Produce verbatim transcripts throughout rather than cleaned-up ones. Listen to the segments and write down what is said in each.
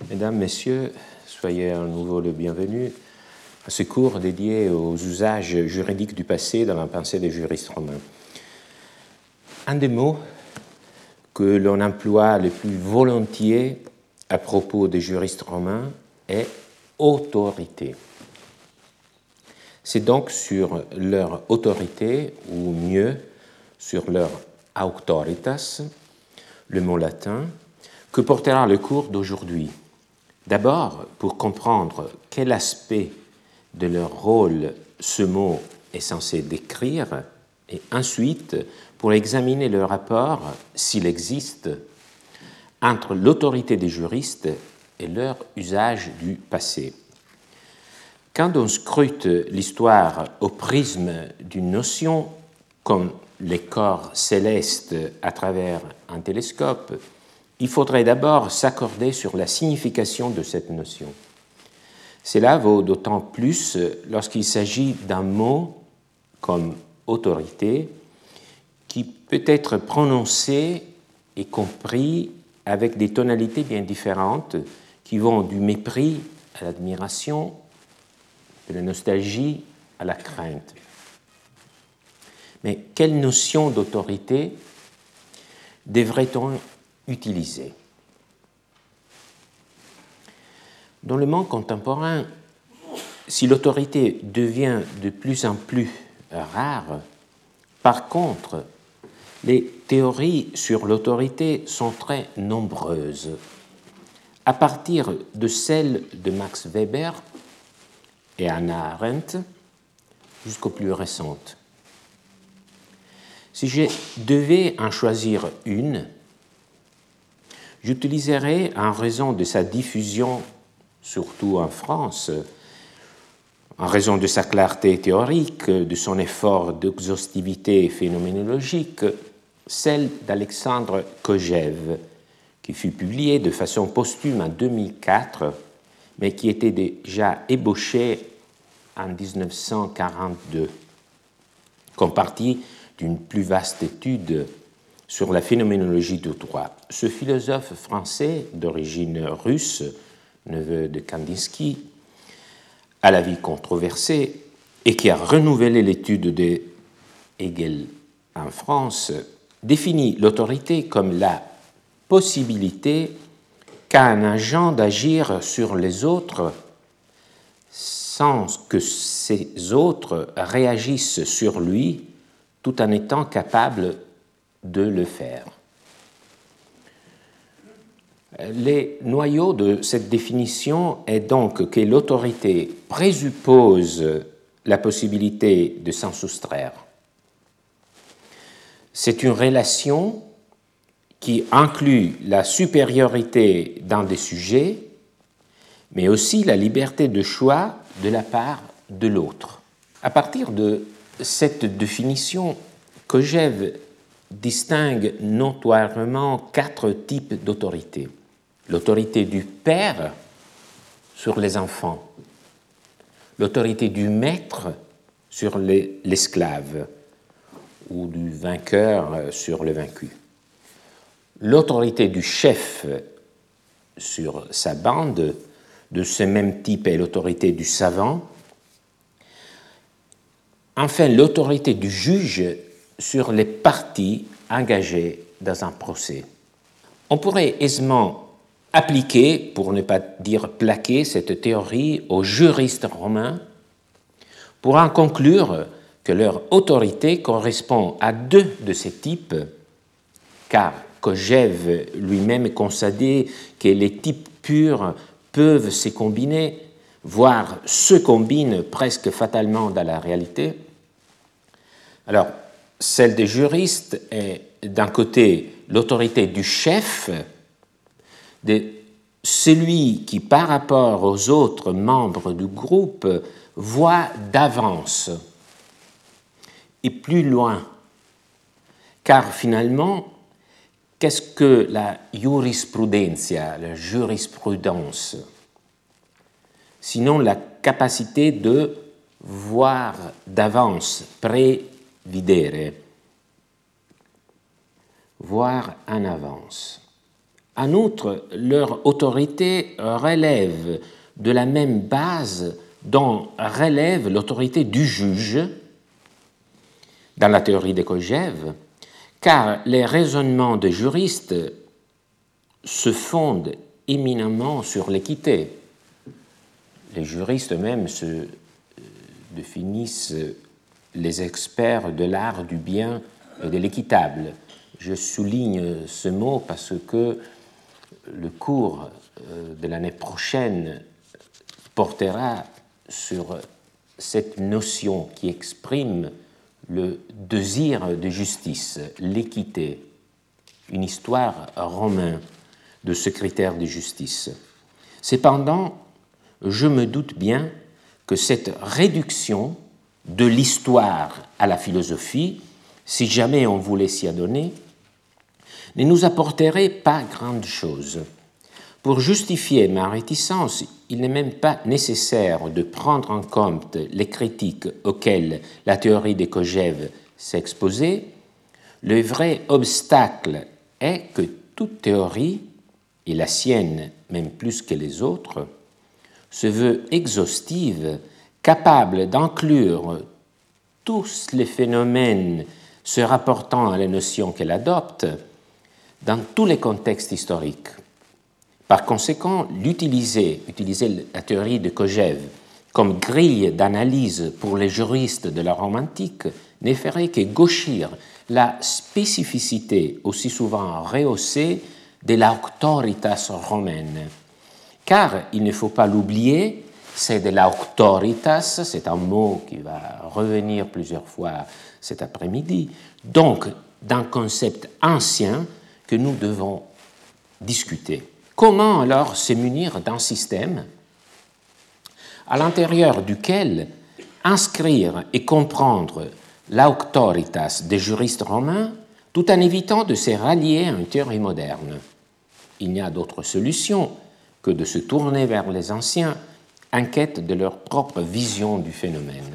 Mesdames, Messieurs, soyez à nouveau le bienvenu à ce cours dédié aux usages juridiques du passé dans la pensée des juristes romains. Un des mots que l'on emploie le plus volontiers à propos des juristes romains est autorité. C'est donc sur leur autorité, ou mieux, sur leur auctoritas, le mot latin, que portera le cours d'aujourd'hui. D'abord, pour comprendre quel aspect de leur rôle ce mot est censé décrire, et ensuite pour examiner le rapport, s'il existe, entre l'autorité des juristes et leur usage du passé. Quand on scrute l'histoire au prisme d'une notion, comme les corps célestes à travers un télescope, il faudrait d'abord s'accorder sur la signification de cette notion. Cela vaut d'autant plus lorsqu'il s'agit d'un mot comme autorité qui peut être prononcé et compris avec des tonalités bien différentes qui vont du mépris à l'admiration, de la nostalgie à la crainte. Mais quelle notion d'autorité devrait-on utiliser? Dans le monde contemporain, si l'autorité devient de plus en plus rare, par contre, les théories sur l'autorité sont très nombreuses, à partir de celles de Max Weber et Hannah Arendt jusqu'aux plus récentes. Si je devais en choisir une, j'utiliserai, en raison de sa diffusion, surtout en France, en raison de sa clarté théorique, de son effort d'exhaustivité phénoménologique, celle d'Alexandre Kojève, qui fut publiée de façon posthume en deux mille quatre, mais qui était déjà ébauchée en dix-neuf cent quarante-deux, comme partie d'une plus vaste étude sur la phénoménologie du droit. Ce philosophe français d'origine russe, neveu de Kandinsky, à la vie controversée et qui a renouvelé l'étude de Hegel en France, définit l'autorité comme la possibilité qu'a un agent d'agir sur les autres sans que ces autres réagissent sur lui tout en étant capables de le faire. Les noyaux de cette définition est donc que l'autorité présuppose la possibilité de s'en soustraire. C'est une relation qui inclut la supériorité dans des sujets, mais aussi la liberté de choix de la part de l'autre. À partir de cette définition, Kojève distingue notoirement quatre types d'autorité. L'autorité du père sur les enfants, l'autorité du maître sur les, l'esclave ou du vainqueur sur le vaincu, l'autorité du chef sur sa bande, de ce même type est l'autorité du savant, enfin l'autorité du juge sur les parties engagées dans un procès. On pourrait aisément appliquer, pour ne pas dire plaquer, cette théorie aux juristes romains pour en conclure que leur autorité correspond à deux de ces types, car Kojève lui-même concédait que les types purs peuvent se combiner, voire se combinent presque fatalement dans la réalité. Alors, celle des juristes est d'un côté l'autorité du chef, de celui qui, par rapport aux autres membres du groupe, voit d'avance et plus loin. Car finalement, qu'est-ce que la jurisprudentia, la jurisprudence, sinon la capacité de voir d'avance, prévidere, voir en avance. En outre, leur autorité relève de la même base dont relève l'autorité du juge dans la théorie de Kojève, car les raisonnements des juristes se fondent éminemment sur l'équité. Les juristes eux-mêmes se définissent les experts de l'art du bien et de l'équitable. Je souligne ce mot parce que le cours de l'année prochaine portera sur cette notion qui exprime le désir de justice, l'équité, une histoire romaine de ce critère de justice. Cependant, je me doute bien que cette réduction de l'histoire à la philosophie, si jamais on voulait s'y adonner, ne nous apporterait pas grande chose. Pour justifier ma réticence, il n'est même pas nécessaire de prendre en compte les critiques auxquelles la théorie de Kojève s'est exposée. Le vrai obstacle est que toute théorie, et la sienne même plus que les autres, se veut exhaustive, capable d'inclure tous les phénomènes se rapportant à la notion qu'elle adopte dans tous les contextes historiques. Par conséquent, l'utiliser, utiliser la théorie de Kojève comme grille d'analyse pour les juristes de la Rome antique ne ferait que gauchir la spécificité aussi souvent rehaussée de l'auctoritas romaine. Car, il ne faut pas l'oublier, c'est de l'auctoritas, c'est un mot qui va revenir plusieurs fois cet après-midi, donc d'un concept ancien que nous devons discuter. Comment alors se munir d'un système à l'intérieur duquel inscrire et comprendre l'auctoritas des juristes romains tout en évitant de se rallier à une théorie moderne? Il n'y a d'autre solution que de se tourner vers les anciens en quête de leur propre vision du phénomène.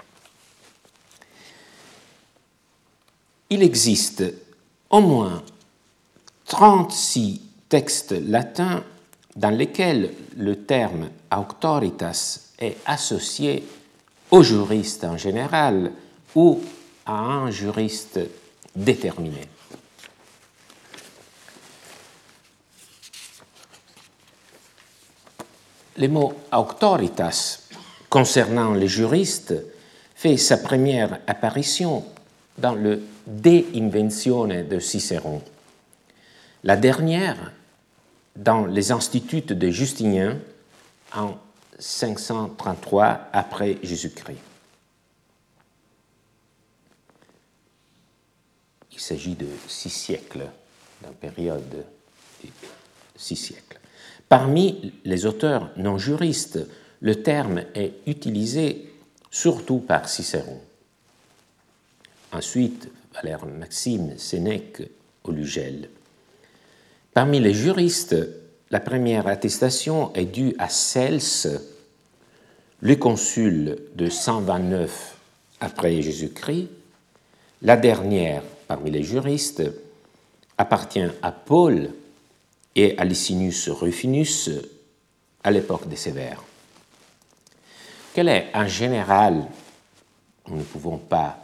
Il existe au moins trente-six textes latins dans lesquels le terme auctoritas est associé au juriste en général ou à un juriste déterminé. Le mot auctoritas concernant les juristes fait sa première apparition dans le De Inventione de Cicéron. La dernière dans les Instituts de Justinien en cinq cent trente-trois après Jésus-Christ. Il s'agit de six siècles, d'une période de six siècles. Parmi les auteurs non juristes, le terme est utilisé surtout par Cicéron. Ensuite, Valère Maxime, Sénèque, Olugel. Parmi les juristes, la première attestation est due à Cels, le consul de cent vingt-neuf après Jésus-Christ. La dernière, parmi les juristes, appartient à Paul et à Licinius Rufinus à l'époque des Sévères. Quelle est en général, nous ne pouvons pas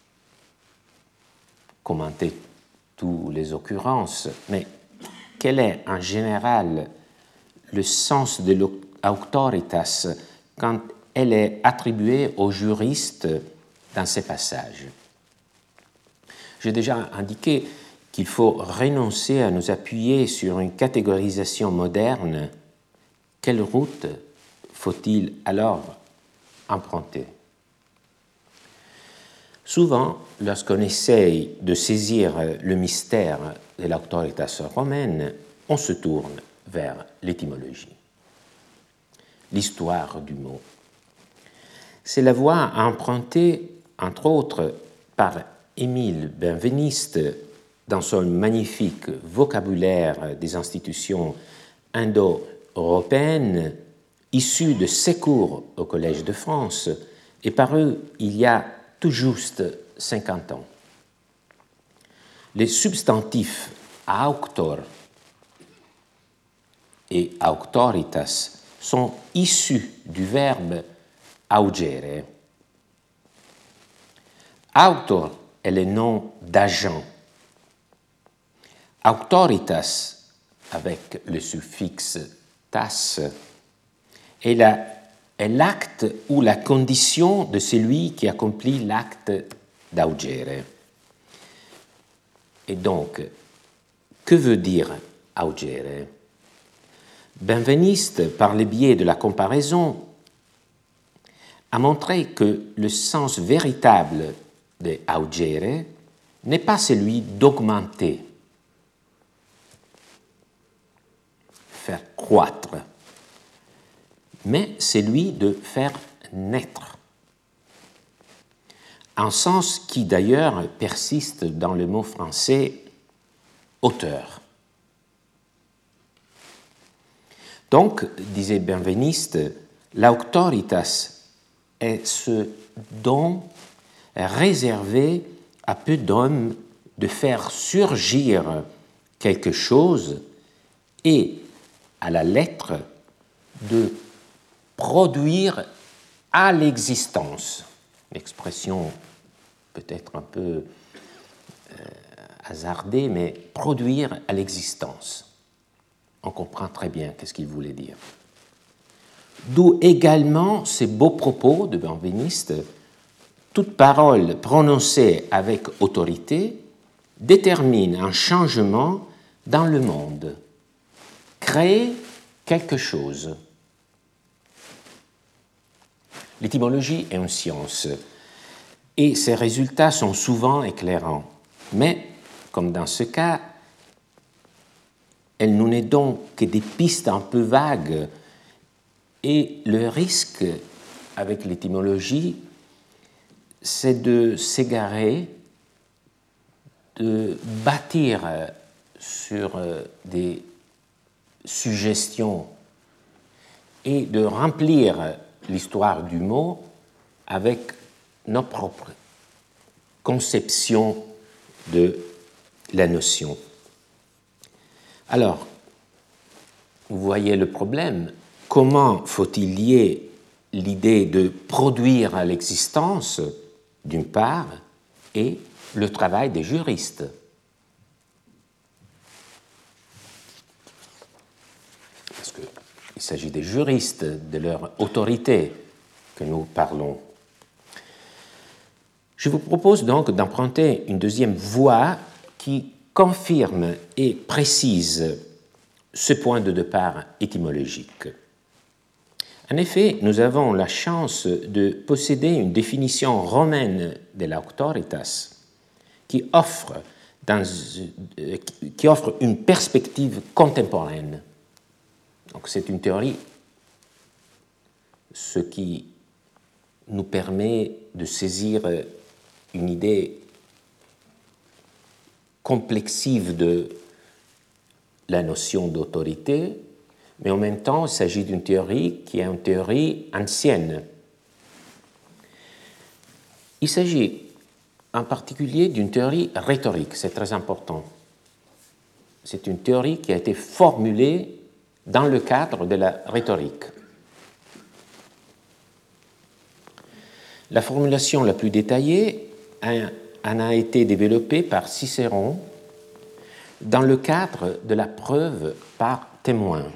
commenter toutes les occurrences, mais quel est en général le sens de l'auctoritas quand elle est attribuée aux juristes dans ces passages? J'ai déjà indiqué qu'il faut renoncer à nous appuyer sur une catégorisation moderne. Quelle route faut-il alors emprunter? Souvent, lorsqu'on essaye de saisir le mystère de l'auctoritas romaine, on se tourne vers l'étymologie, l'histoire du mot. C'est la voie empruntée, entre autres, par Émile Benveniste dans son magnifique vocabulaire des institutions indo-européennes, issu de ses cours au Collège de France et paru il y a tout juste cinquante ans. Les substantifs auctor et auctoritas sont issus du verbe augere. Autor est le nom d'agent. Auctoritas, avec le suffixe tas, est la est l'acte ou la condition de celui qui accomplit l'acte d'augere. Et donc, que veut dire augere? Benveniste, par le biais de la comparaison, a montré que le sens véritable de augere n'est pas celui d'augmenter, faire croître, mais celui de faire naître. Un sens qui d'ailleurs persiste dans le mot français auteur. Donc, disait Benveniste, l'auctoritas est ce don réservé à peu d'hommes de faire surgir quelque chose et, à la lettre, de produire à l'existence. L'expression peut-être un peu euh, hasardée, mais produire à l'existence. On comprend très bien qu'est-ce qu'il voulait dire. D'où également ces beaux propos de Benveniste: toute parole prononcée avec autorité détermine un changement dans le monde, crée quelque chose. L'étymologie est une science et ses résultats sont souvent éclairants. Mais, comme dans ce cas, elle nous n'est donc que des pistes un peu vagues et le risque avec l'étymologie, c'est de s'égarer, de bâtir sur des suggestions et de remplir l'histoire du mot avec nos propres conceptions de la notion. Alors, vous voyez le problème. Comment faut-il lier l'idée de produire à l'existence, d'une part, et le travail des juristes? Parce qu'il s'agit des juristes, de leur autorité que nous parlons. Je vous propose donc d'emprunter une deuxième voie qui confirme et précise ce point de départ étymologique. En effet, nous avons la chance de posséder une définition romaine de l'auctoritas qui offre, dans, qui offre une perspective contemporaine. Donc, c'est une théorie, ce qui nous permet de saisir une idée complexive de la notion d'autorité, mais en même temps, il s'agit d'une théorie qui est une théorie ancienne. Il s'agit en particulier d'une théorie rhétorique, c'est très important. C'est une théorie qui a été formulée dans le cadre de la rhétorique. La formulation la plus détaillée en a été développée par Cicéron dans le cadre de la preuve par témoin.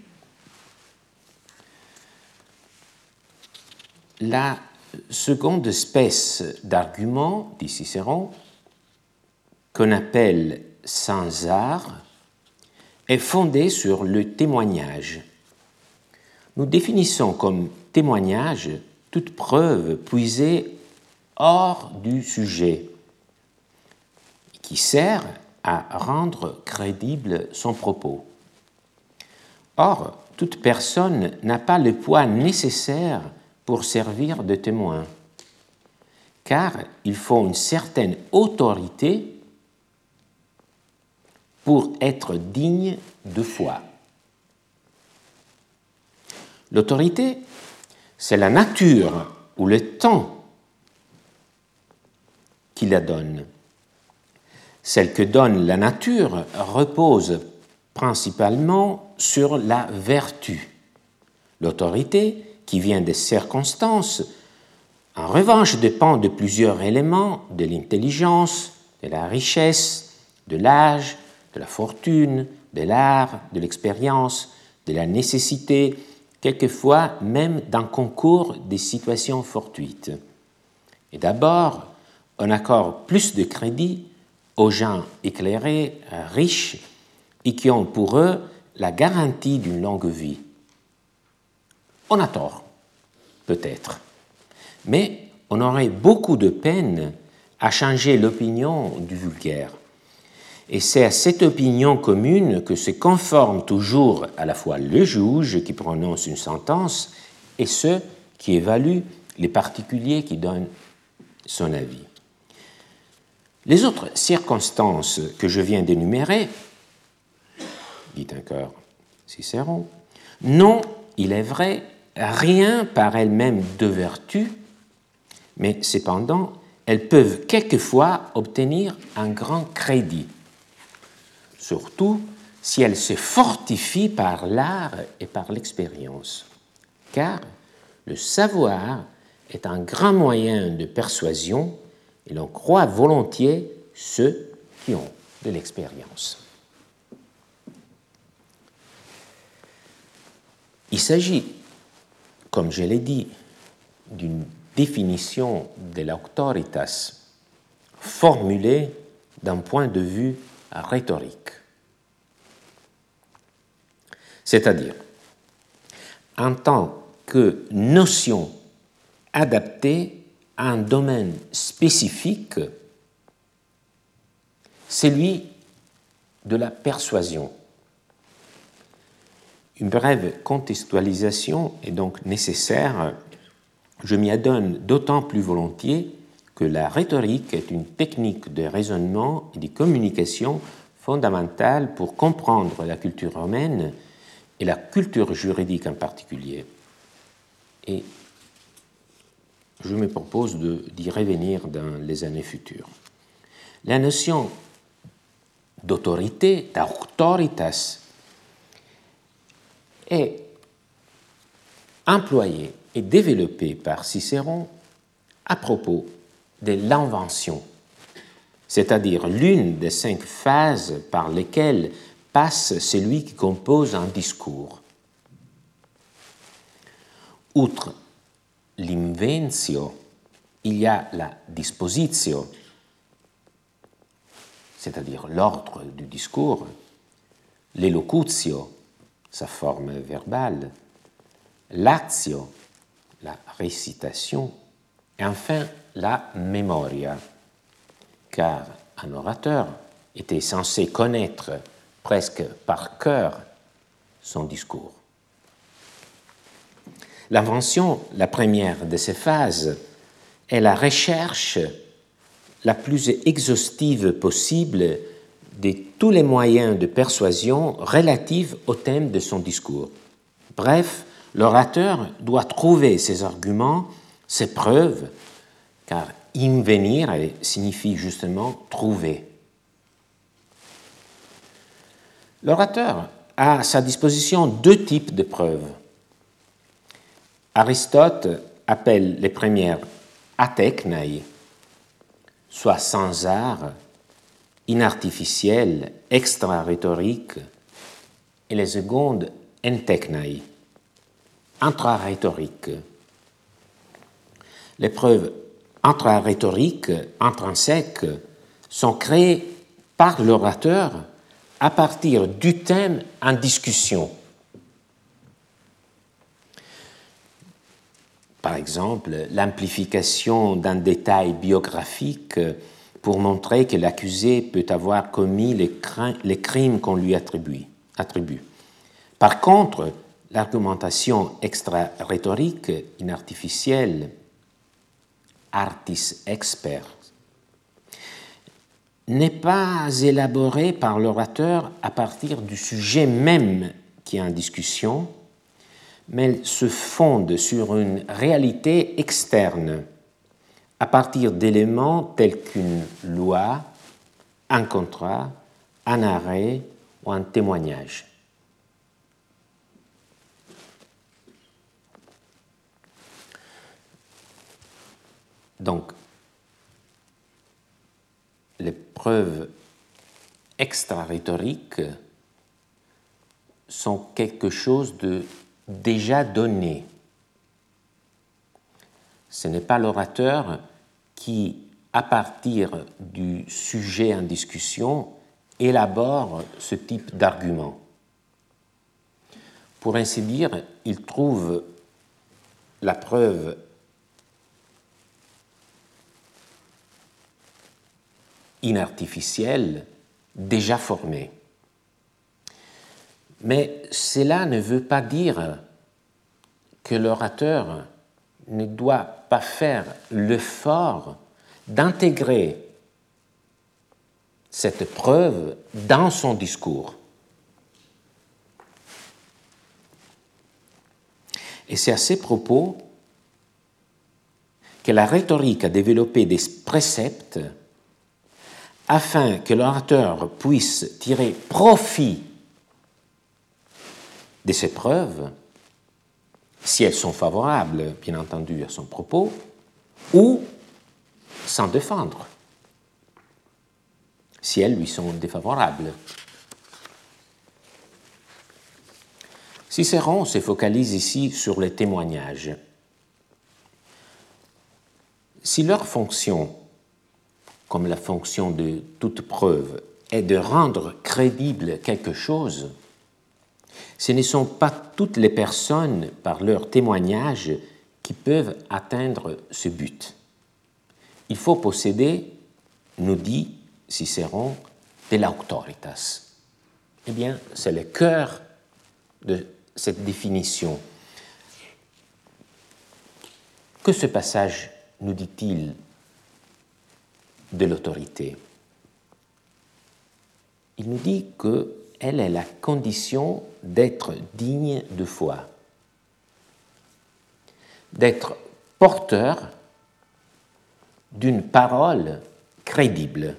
La seconde espèce d'argument, dit Cicéron, qu'on appelle sans art, est fondée sur le témoignage. Nous définissons comme témoignage toute preuve puisée hors du sujet, qui sert à rendre crédible son propos. Or, toute personne n'a pas le poids nécessaire pour servir de témoin, car il faut une certaine autorité pour être digne de foi. L'autorité, c'est la nature ou le temps qui la donne. Celle que donne la nature repose principalement sur la vertu. L'autorité, qui vient des circonstances, en revanche, dépend de plusieurs éléments, de l'intelligence, de la richesse, de l'âge, de la fortune, de l'art, de l'expérience, de la nécessité, quelquefois même d'un concours des situations fortuites. Et d'abord, on accorde plus de crédit aux gens éclairés, riches, et qui ont pour eux la garantie d'une longue vie. On a tort, peut-être, mais on aurait beaucoup de peine à changer l'opinion du vulgaire. Et c'est à cette opinion commune que se conforme toujours à la fois le juge qui prononce une sentence et ceux qui évaluent les particuliers qui donnent son avis. Les autres circonstances que je viens d'énumérer, dit encore Cicéron, n'ont, il est vrai, rien par elles-mêmes de vertu, mais cependant, elles peuvent quelquefois obtenir un grand crédit, surtout si elles se fortifient par l'art et par l'expérience, car le savoir est un grand moyen de persuasion et l'on croit volontiers ceux qui ont de l'expérience. Il s'agit, comme je l'ai dit, d'une définition de l'auctoritas formulée d'un point de vue rhétorique. C'est-à-dire, en tant que notion adaptée à un domaine spécifique, celui de la persuasion. Une brève contextualisation est donc nécessaire. Je m'y adonne d'autant plus volontiers que la rhétorique est une technique de raisonnement et de communication fondamentale pour comprendre la culture romaine et la culture juridique en particulier. Et je me propose de, d'y revenir dans les années futures. La notion d'autorité, d'auctoritas, est employée et développée par Cicéron à propos de l'invention, c'est-à-dire l'une des cinq phases par lesquelles passe celui qui compose un discours. Outre l'inventio, il y a la dispositio, c'est-à-dire l'ordre du discours, l'elocutio, sa forme verbale, l'actio, la récitation, et enfin la memoria, car un orateur était censé connaître presque par cœur son discours. L'invention, la première de ces phases, est la recherche la plus exhaustive possible de tous les moyens de persuasion relatifs au thème de son discours. Bref, l'orateur doit trouver ses arguments, ses preuves, car invenire signifie justement trouver. L'orateur a à sa disposition deux types de preuves. Aristote appelle les premières atechnae, soit sans art, inartificielles, extra-rhétoriques, et les secondes entechnae, intra-rhétoriques. Les preuves intra-rhétoriques, intrinsèques, sont créées par l'orateur à partir du thème en discussion. Par exemple, l'amplification d'un détail biographique pour montrer que l'accusé peut avoir commis les, cr- les crimes qu'on lui attribue. attribue. Par contre, l'argumentation extra-rhétorique, inartificielle, artis expert, n'est pas élaborée par l'orateur à partir du sujet même qui est en discussion, mais elle se fonde sur une réalité externe, à partir d'éléments tels qu'une loi, un contrat, un arrêt ou un témoignage. Donc, les preuves extra-rhétoriques sont quelque chose de déjà donné. Ce n'est pas l'orateur qui, à partir du sujet en discussion, élabore ce type d'argument. Pour ainsi dire, il trouve la preuve inartificielle déjà formée. Mais cela ne veut pas dire que l'orateur ne doit pas faire l'effort d'intégrer cette preuve dans son discours. Et c'est à ces propos que la rhétorique a développé des préceptes afin que l'orateur puisse tirer profit de ces preuves, si elles sont favorables, bien entendu, à son propos, ou s'en défendre, si elles lui sont défavorables. Cicéron se focalise ici sur les témoignages. Si leur fonction, comme la fonction de toute preuve, est de rendre crédible quelque chose, ce ne sont pas toutes les personnes, par leurs témoignages, qui peuvent atteindre ce but. Il faut posséder, nous dit Cicéron, de l'auctoritas. Eh bien, c'est le cœur de cette définition. Que ce passage nous dit-il de l'autorité? Il nous dit qu'elle est la condition d'être digne de foi, d'être porteur d'une parole crédible.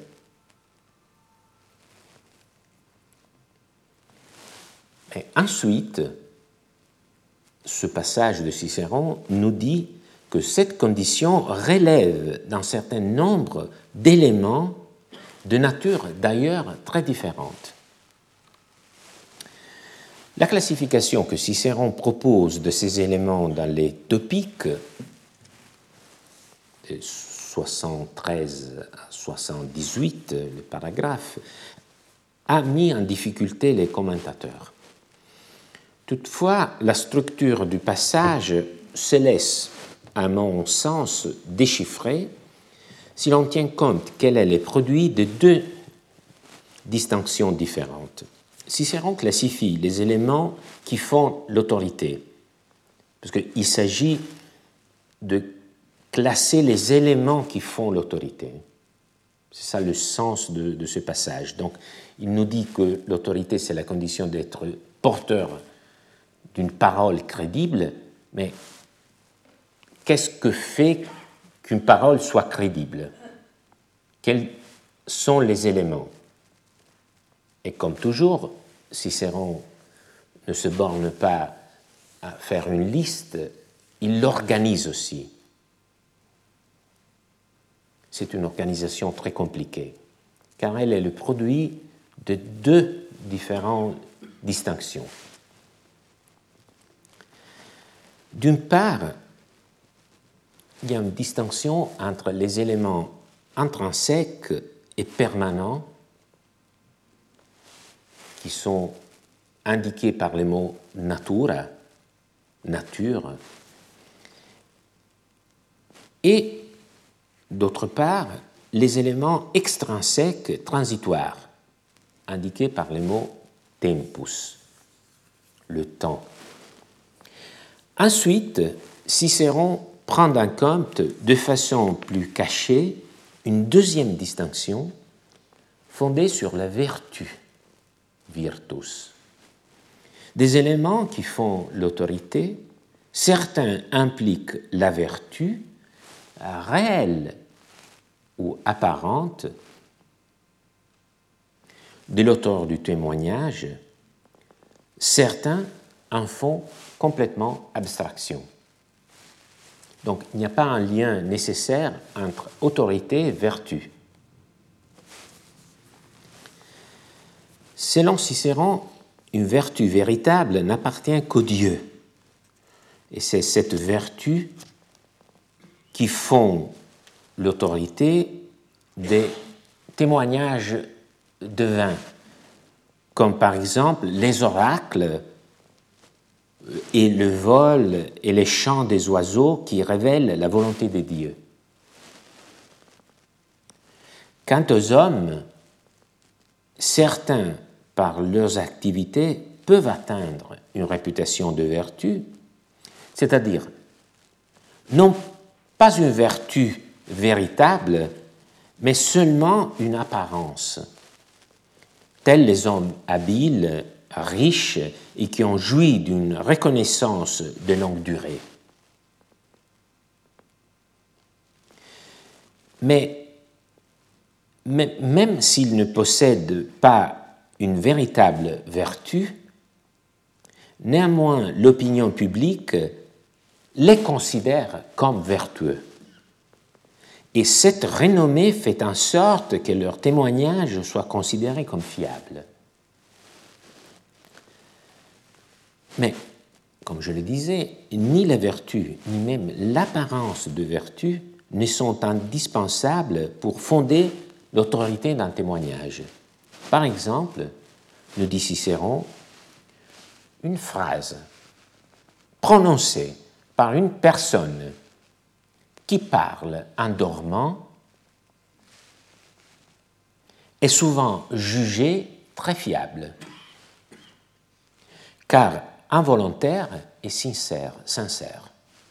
Et ensuite, ce passage de Cicéron nous dit que cette condition relève d'un certain nombre d'éléments de nature d'ailleurs très différente. La classification que Cicéron propose de ces éléments dans les topiques, de soixante-treize à soixante-dix-huit, le paragraphe, a mis en difficulté les commentateurs. Toutefois, la structure du passage se laisse, à mon sens, déchiffrer si l'on tient compte qu'elle est le produit de deux distinctions différentes. Cicéron classifie les éléments qui font l'autorité, parce qu'il s'agit de classer les éléments qui font l'autorité. C'est ça le sens de, de ce passage. Donc, il nous dit que l'autorité, c'est la condition d'être porteur d'une parole crédible, mais qu'est-ce que fait qu'une parole soit crédible? Quels sont les éléments? Et comme toujours, Cicéron ne se borne pas à faire une liste, il l'organise aussi. C'est une organisation très compliquée, car elle est le produit de deux différentes distinctions. D'une part, il y a une distinction entre les éléments intrinsèques et permanents qui sont indiqués par les mots natura, nature, et d'autre part, les éléments extrinsèques transitoires, indiqués par les mots tempus, le temps. Ensuite, Cicéron prend en compte de façon plus cachée une deuxième distinction fondée sur la vertu, virtus. Des éléments qui font l'autorité, certains impliquent la vertu, réelle ou apparente, de l'auteur du témoignage, certains en font complètement abstraction. Donc, il n'y a pas un lien nécessaire entre autorité et vertu. Selon Cicéron, une vertu véritable n'appartient qu'au Dieu. Et c'est cette vertu qui fonde l'autorité des témoignages divins, comme par exemple les oracles et le vol et les chants des oiseaux qui révèlent la volonté de Dieu. Quant aux hommes, certains, par leurs activités, peuvent atteindre une réputation de vertu, c'est-à-dire non pas une vertu véritable, mais seulement une apparence, tels les hommes habiles, riches et qui ont joui d'une reconnaissance de longue durée. Mais, mais même s'ils ne possèdent pas une véritable vertu, néanmoins l'opinion publique les considère comme vertueux. Et cette renommée fait en sorte que leurs témoignages soient considérés comme fiables. Mais, comme je le disais, ni la vertu, ni même l'apparence de vertu ne sont indispensables pour fonder l'autorité d'un témoignage. Par exemple, nous dit Cicéron, une phrase prononcée par une personne qui parle en dormant est souvent jugée très fiable, car involontaire et sincère, sincère.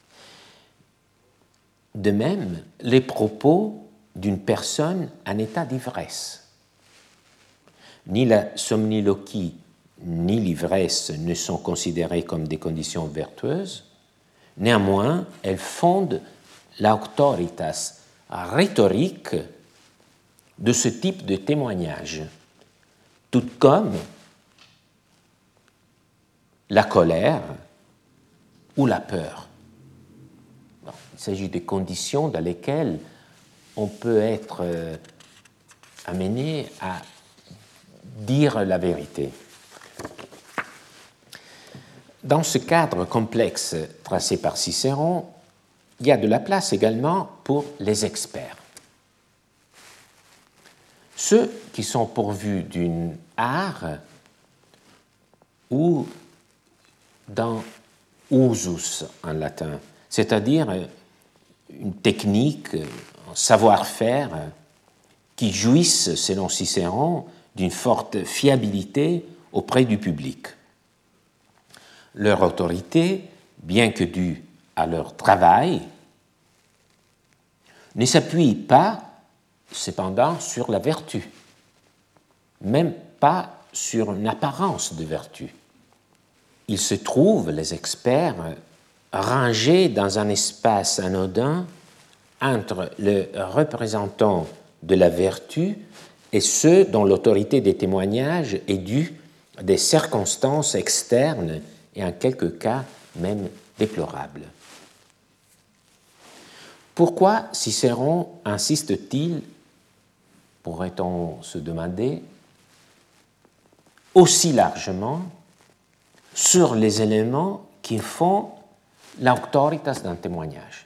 De même, les propos d'une personne en état d'ivresse. Ni la somniloquie ni l'ivresse ne sont considérées comme des conditions vertueuses. Néanmoins, elles fondent l'auctoritas rhétorique de ce type de témoignage, tout comme la colère ou la peur. Bon, il s'agit de conditions dans lesquelles on peut être euh, amené à dire la vérité. Dans ce cadre complexe tracé par Cicéron, il y a de la place également pour les experts. Ceux qui sont pourvus d'une art ou d'un usus en latin, c'est-à-dire une technique, un savoir-faire qui jouissent, selon Cicéron, d'une forte fiabilité auprès du public. Leur autorité, bien que due à leur travail, ne s'appuie pas, cependant, sur la vertu, même pas sur une apparence de vertu. Ils se trouvent, les experts, rangés dans un espace anodin entre le représentant de la vertu et ceux dont l'autorité des témoignages est due à des circonstances externes et en quelques cas même déplorables. Pourquoi Cicéron insiste-t-il, pourrait-on se demander, aussi largement sur les éléments qui font l'auctoritas d'un témoignage?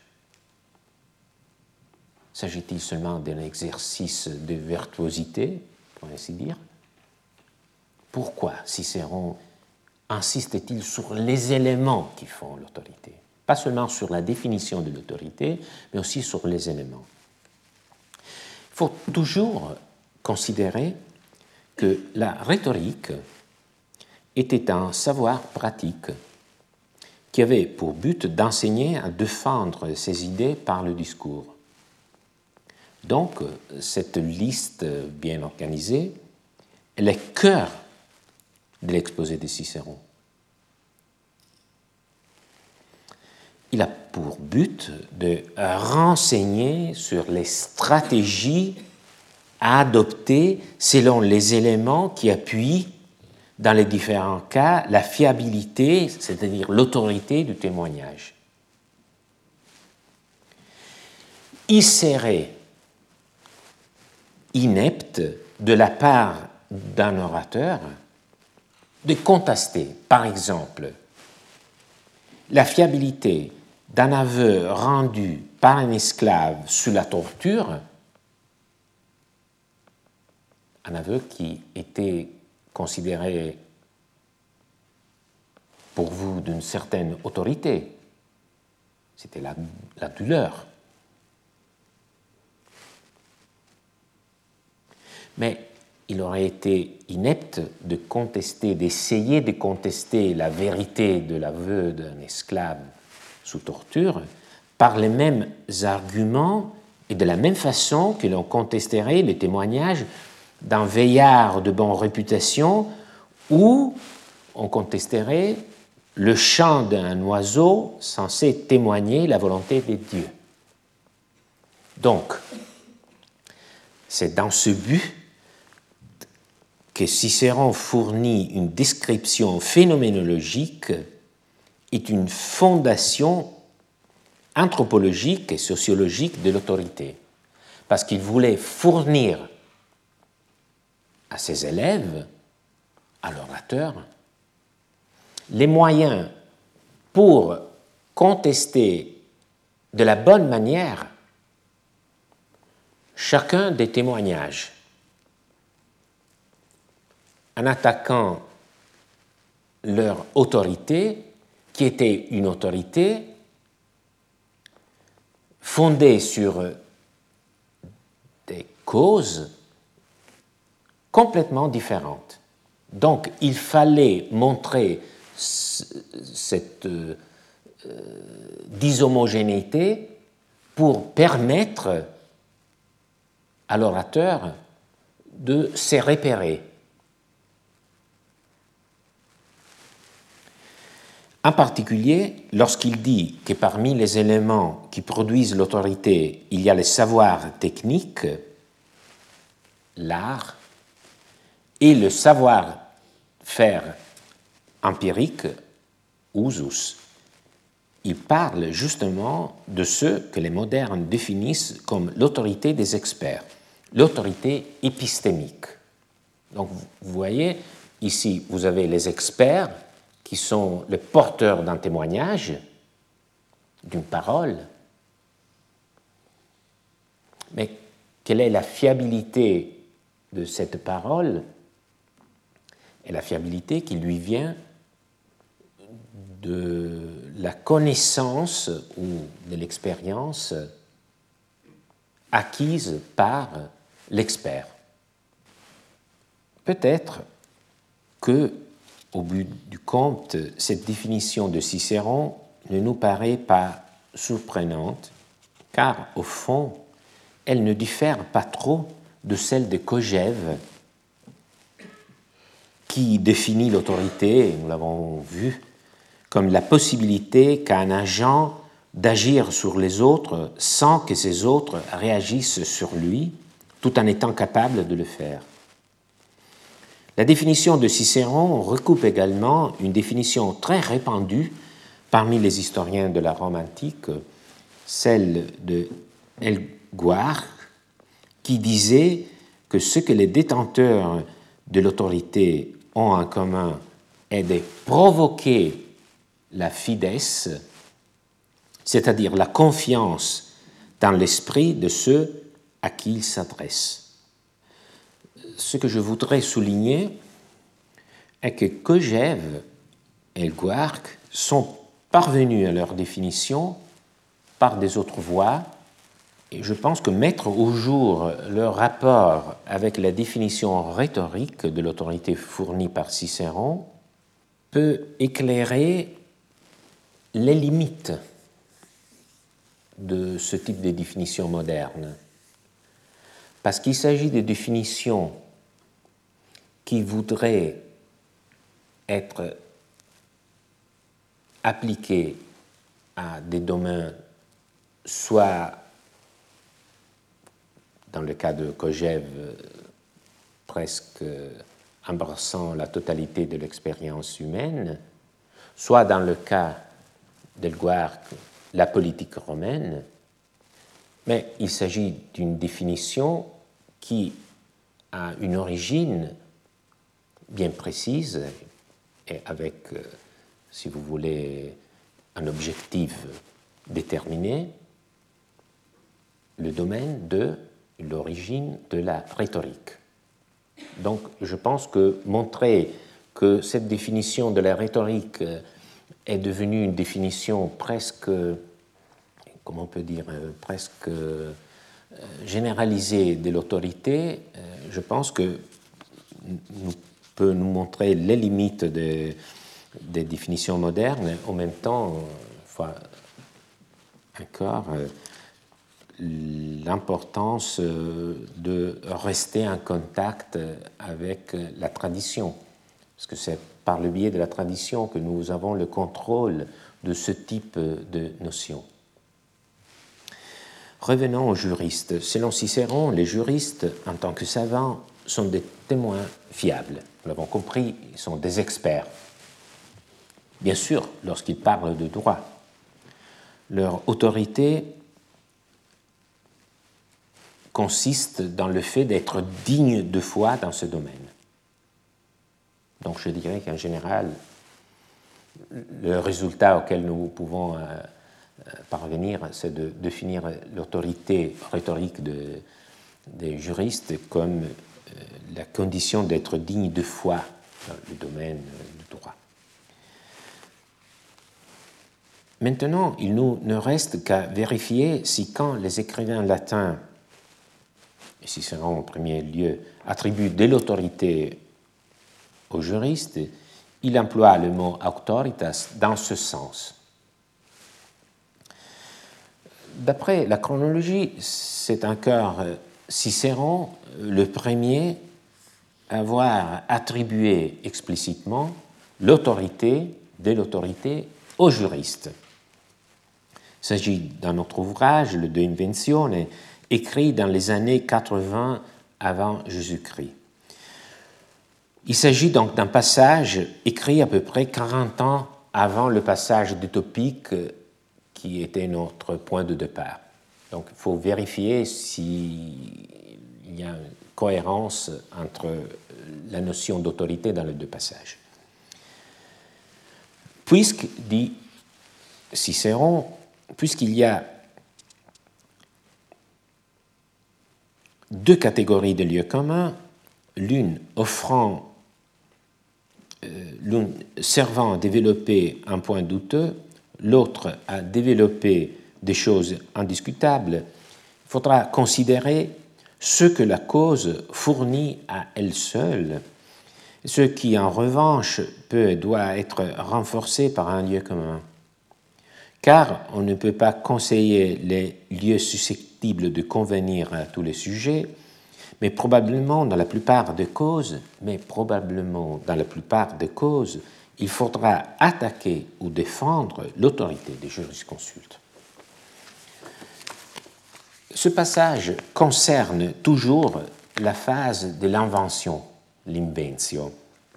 S'agit-il seulement d'un exercice de virtuosité, pour ainsi dire? Pourquoi Cicéron insiste-t-il sur les éléments qui font l'autorité? Pas seulement sur la définition de l'autorité, mais aussi sur les éléments. Il faut toujours considérer que la rhétorique était un savoir pratique qui avait pour but d'enseigner à défendre ses idées par le discours. Donc, cette liste bien organisée est le cœur de l'exposé de Cicéron. Il a pour but de renseigner sur les stratégies à adopter selon les éléments qui appuient, dans les différents cas, la fiabilité, c'est-à-dire l'autorité du témoignage. Il serait inepte de la part d'un orateur de contester, par exemple, la fiabilité d'un aveu rendu par un esclave sous la torture, un aveu qui était considéré pour vous d'une certaine autorité. C'était la, la douleur. Mais il aurait été inepte de contester, d'essayer de contester la vérité de l'aveu d'un esclave sous torture par les mêmes arguments et de la même façon que l'on contesterait les témoignages d'un veillard de bonne réputation ou on contesterait le chant d'un oiseau censé témoigner la volonté de Dieu. Donc, c'est dans ce but que Cicéron fournit une description phénoménologique et une fondation anthropologique et sociologique de l'autorité, parce qu'il voulait fournir à ses élèves, à l'orateur, les moyens pour contester de la bonne manière chacun des témoignages, en attaquant leur autorité, qui était une autorité fondée sur des causes complètement différentes. Donc, il fallait montrer cette euh, dishomogénéité pour permettre à l'orateur de se repérer. En particulier, lorsqu'il dit que parmi les éléments qui produisent l'autorité, il y a le savoir technique, l'art, et le savoir-faire empirique, usus. Il parle justement de ce que les modernes définissent comme l'autorité des experts, l'autorité épistémique. Donc, vous voyez, ici, vous avez les experts qui sont les porteurs d'un témoignage, d'une parole. Mais quelle est la fiabilité de cette parole? Et la fiabilité qui lui vient de la connaissance ou de l'expérience acquise par l'expert. Peut-être que, au but du compte, cette définition de Cicéron ne nous paraît pas surprenante, car, au fond, elle ne diffère pas trop de celle de Kojève, qui définit l'autorité, nous l'avons vu, comme la possibilité qu'a un agent d'agir sur les autres sans que ces autres réagissent sur lui, tout en étant capable de le faire. La définition de Cicéron recoupe également une définition très répandue parmi les historiens de la Rome antique, celle de Elguarch, qui disait que ce que les détenteurs de l'autorité ont en commun est de provoquer la fides, c'est-à-dire la confiance dans l'esprit de ceux à qui ils s'adressent. Ce que je voudrais souligner est que Kojève et Elguarch sont parvenus à leur définition par des autres voies, et je pense que mettre au jour leur rapport avec la définition rhétorique de l'autorité fournie par Cicéron peut éclairer les limites de ce type de définition moderne. Parce qu'il s'agit de définitions qui voudraient être appliquées à des domaines soit dans le cas de Kojève, presque embrassant la totalité de l'expérience humaine, soit dans le cas d'Elguarch, la politique romaine, mais il s'agit d'une définition qui a une origine bien précise et avec, si vous voulez, un objectif déterminé, le domaine de l'origine de la rhétorique. Donc, je pense que montrer que cette définition de la rhétorique est devenue une définition presque, comment on peut dire, presque généralisée de l'autorité, je pense que nous peut nous montrer les limites des, des définitions modernes, en même temps, enfin, encore, l'importance de rester en contact avec la tradition, parce que c'est par le biais de la tradition que nous avons le contrôle de ce type de notions. Revenons aux juristes. Selon Cicéron, les juristes, en tant que savants, sont des témoins fiables. Nous l'avons compris, ils sont des experts. Bien sûr, lorsqu'ils parlent de droit, leur autorité consiste dans le fait d'être digne de foi dans ce domaine. Donc je dirais qu'en général, le résultat auquel nous pouvons euh, parvenir, c'est de définir l'autorité rhétorique de, des juristes comme euh, la condition d'être digne de foi dans le domaine du droit. Maintenant, il nous ne reste qu'à vérifier si quand les écrivains latins, et Cicéron en premier lieu, attribuent de l'autorité aux juristes, il emploie le mot auctoritas dans ce sens. D'après la chronologie, c'est encore Cicéron le premier à avoir attribué explicitement l'autorité de l'autorité aux juristes. Il s'agit d'un autre ouvrage, le De Inventione, écrit dans les années quatre-vingts avant Jésus-Christ. Il s'agit donc d'un passage écrit à peu près quarante ans avant le passage des Topiques qui était notre point de départ. Donc il faut vérifier s'il y a une cohérence entre la notion d'autorité dans les deux passages. Puisque, dit Cicéron, puisqu'il y a deux catégories de lieux communs, l'une offrant, euh, l'une servant à développer un point douteux, l'autre à développer des choses indiscutables, il faudra considérer ce que la cause fournit à elle seule, ce qui en revanche peut et doit être renforcé par un lieu commun. Car on ne peut pas conseiller les lieux susceptibles de convenir à tous les sujets, mais probablement dans la plupart des causes, mais probablement dans la plupart des causes, il faudra attaquer ou défendre l'autorité des jurisconsultes. Ce passage concerne toujours la phase de l'invention, l'inventio.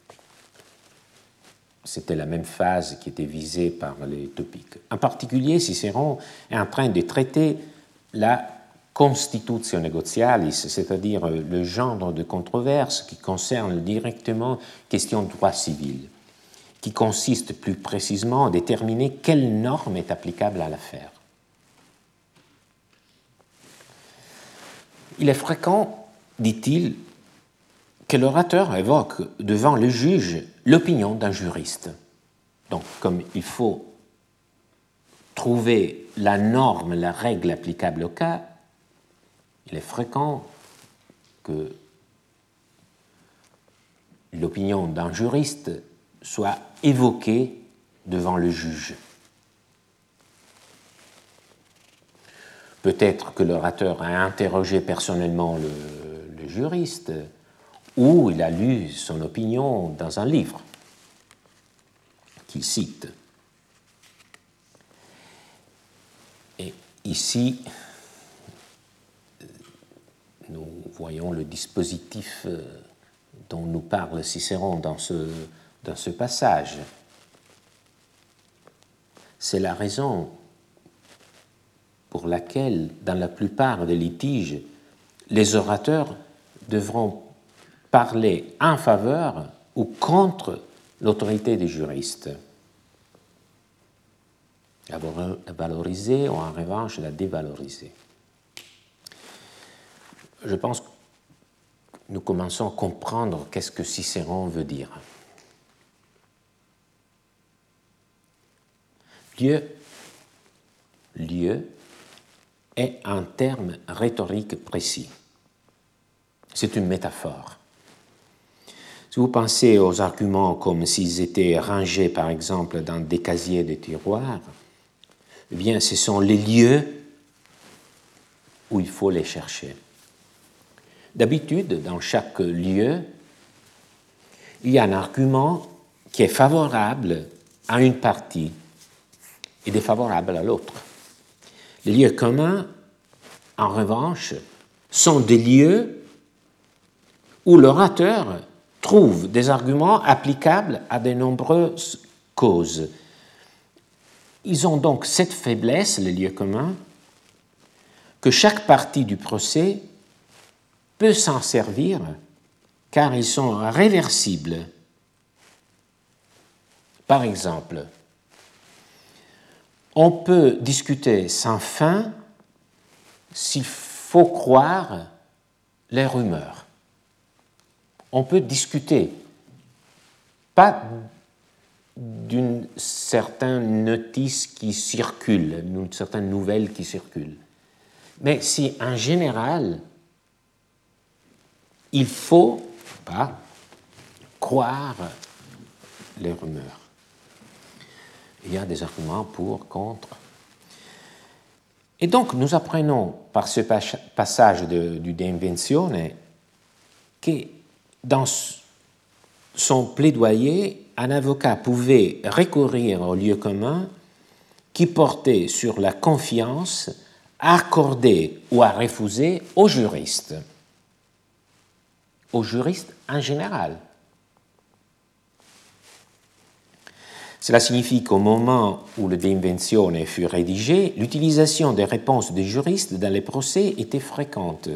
C'était la même phase qui était visée par les Topiques. En particulier, Cicéron est en train de traiter la constitutio negotialis, c'est-à-dire le genre de controverse qui concerne directement question de droit civil, qui consiste plus précisément à déterminer quelle norme est applicable à l'affaire. Il est fréquent, dit-il, que l'orateur évoque devant le juge l'opinion d'un juriste. Donc, comme il faut trouver la norme, la règle applicable au cas, il est fréquent que l'opinion d'un juriste soit évoquée devant le juge. Peut-être que l'orateur a interrogé personnellement le, le juriste, ou il a lu son opinion dans un livre qu'il cite. Et ici, nous voyons le dispositif dont nous parle Cicéron dans ce, dans ce passage. C'est la raison pour laquelle, dans la plupart des litiges, les orateurs devront parler en faveur ou contre l'autorité des juristes. La valoriser ou en revanche la dévaloriser. Je pense que nous commençons à comprendre qu'est-ce que Cicéron veut dire. Lieu, lieu est un terme rhétorique précis. C'est une métaphore. Si vous pensez aux arguments comme s'ils étaient rangés, par exemple, dans des casiers de tiroirs, eh bien, ce sont les lieux où il faut les chercher. D'habitude, dans chaque lieu, il y a un argument qui est favorable à une partie et défavorable à l'autre. Les lieux communs, en revanche, sont des lieux où l'orateur trouve des arguments applicables à de nombreuses causes. Ils ont donc cette faiblesse, les lieux communs, que chaque partie du procès peut s'en servir car ils sont réversibles. Par exemple, on peut discuter sans fin s'il faut croire les rumeurs. On peut discuter, pas d'une certaine notice qui circule, d'une certaine nouvelle qui circule, mais si en général, il faut pas croire les rumeurs. Il y a des arguments pour, contre. Et donc, nous apprenons par ce passage de, du De Inventione que dans son plaidoyer, un avocat pouvait recourir au lieu commun qui portait sur la confiance à accorder ou à refuser aux juristes. Aux juristes en général. Cela signifie qu'au moment où le De Inventione fut rédigé, l'utilisation des réponses des juristes dans les procès était fréquente.